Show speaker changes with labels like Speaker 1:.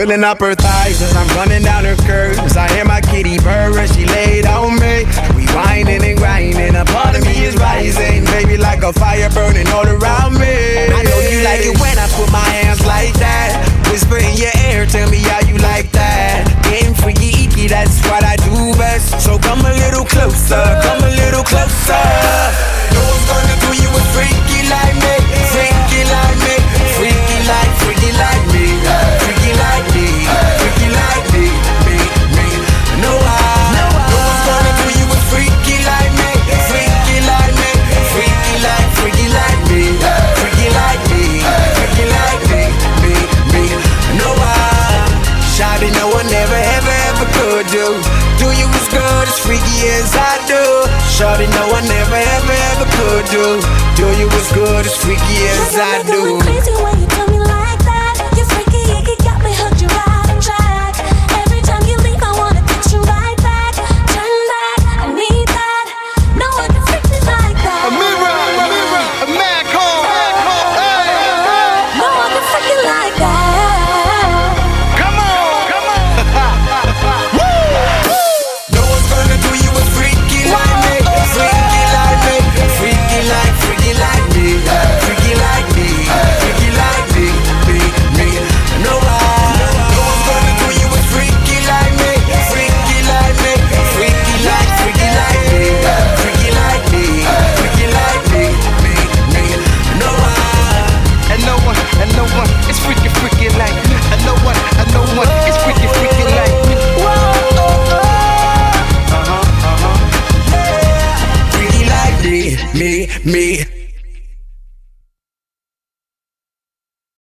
Speaker 1: Filling up her thighs as I'm running down her curves. I hear my kitty purr as she laid on me. We whining and grinding, a part of me is rising. Baby, like a fire burning all around me. I know you like it when I put my hands like that. Whisper in your ear, tell me how you like that. Getting freaky, icky, that's what I do best. So come a little closer, come a little closer. No one's gonna do you a freaky like me. Freaky like me, freaky like me. Freaky like me, freaky like me, me. No one's gonna do you a freaky like me. Freaky like me, freaky like me. Freaky like me, freaky like me, me. No shawty, no one ever could do you as good as freaky as I do. Shawty, no one ever could do you as good as freaky as I do.
Speaker 2: Crazy when you tell me like that. You're freaky, you got me hooked, you're right on track. Every time you leave, I wanna text you right back. Turn back, I need that. No one can freak me like that.
Speaker 1: A mad call.
Speaker 2: No one can freak you like that.
Speaker 1: Come on. No one's gonna do you a freaky like me. Freaky like me. Freaky like me. Freaky like me. Freaky like me. Me. No one's gonna do you a freaky like me. Freaky like me. Freaky like me. Freaky like me. Freaky like me. Me. No one is freaky like me. And no one is freaky like me. Freaky like me.